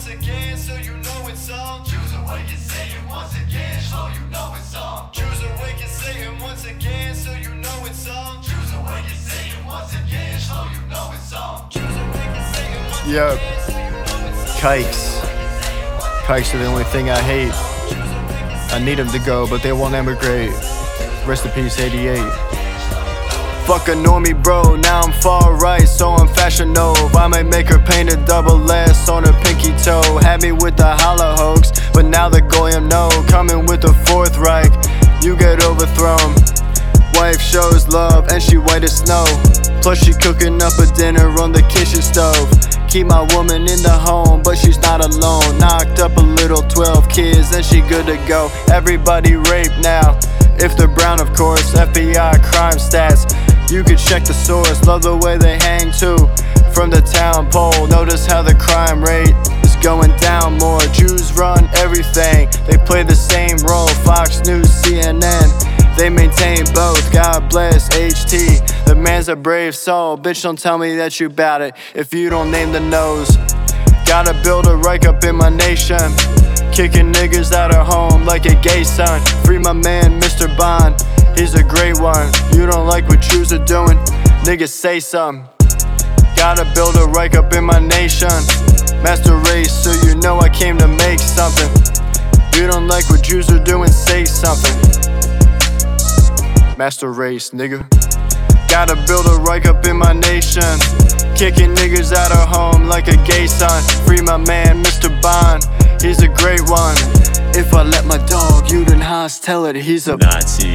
once again, so you know it's on. Jews awaken Satan once again, so you know it's on. Jews awaken Satan once again, so you know it's on. Jews awaken Satan once again, so you know it's on. Jews awaken Satan once Yup. again, so you know it's on. Kikes. Kikes are the only thing I hate. I need them to go, but they won't emigrate. Rest in peace, 88. Fuck a normie bro, now I'm far right, so I'm fashion nova. I might make her paint a double S on her pinky toe. Had me with the holla hoax, but now the goyim know. Coming with the Fourth Reich, you get overthrown. Wife shows love and she white as snow. Plus she cooking up a dinner on the kitchen stove. Keep my woman in the home, but she's not alone. Knocked up a little 12 kids and she good to go. Everybody raped now, if they're brown of course. FBI crime stats, you could check the source. Love the way they hang too, from the town pole. Notice how the crime rate is going down more. Jews run everything, they play the same role. Fox News, CNN, they maintain both. God bless HT, the man's a brave soul. Bitch, don't tell me that you bout it if you don't name the nose. Gotta build a Reich up in my nation, kicking niggas out of home like a gay son. Free my man Mr. Bond, he's a great one. You don't like what Jews are doing? Niggas say something. Gotta build a Reich up in my nation. Master race, so you know I came to make something. You don't like what Jews are doing? Say something. Master race, nigga. Gotta build a Reich up in my nation, kicking niggas out of home like a gay son. Free my man Mr. Bond, he's a great one. If I let my dog Judenhass tell it, he's a Nazi.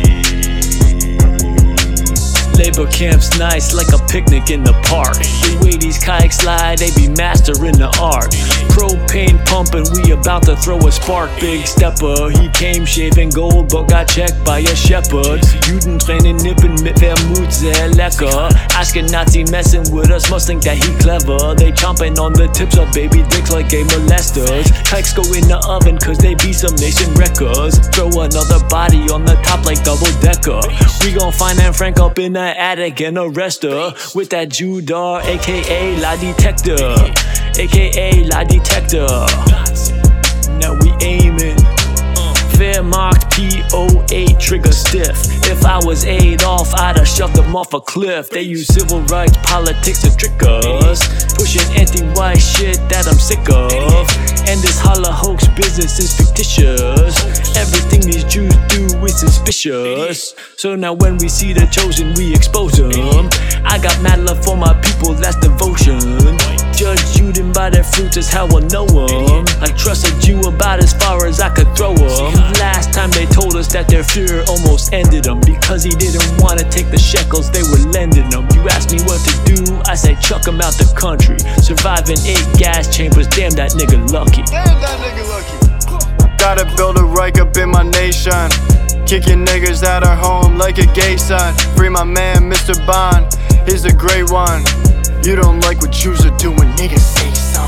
Labor camps nice like a picnic in the park. The way these kikes slide, they be mastering the art. Propane pumping, we about to throw a spark. Big stepper, he came shaving gold but got checked by a shepherd. Judentraining nippen mit Vermut sehr lecker. Ashkenazi messing with us must think that he clever. They chomping on the tips of baby dicks like gay molesters. Kikes go in the oven cause they be some nation wreckers. Throw another body on the top like double decker. We gon' find Anne Frank up in the attic and arrest her with that Judar, aka La Detector, aka La Detector. Now we aiming. Wehrmacht P08 trigger stiff. If I was Adolf, I'd have shoved them off a cliff. They use civil rights politics to trick us, pushing anti-white shit that I'm sick of. And this holla hoax business is fictitious. Everything these Jews do is suspicious. So now when we see the chosen, we expose them. I got mad love for my people, that's devotion. Judge Juden by their fruits is how I know them. I trust a Jew about as far as I could throw them. Last time they told us that their fear almost ended them, because he didn't want to take the shekels they were lending them. You asked me what to do, I said chuck him out the country. Surviving 8 gas chambers, damn that nigga lucky. damn that nigga lucky. Gotta build a Reich up in my nation, kicking niggas out of home like a gay son. Free my man Mr. Bond, he's a great one. You don't like what Jews are doing, niggas say something.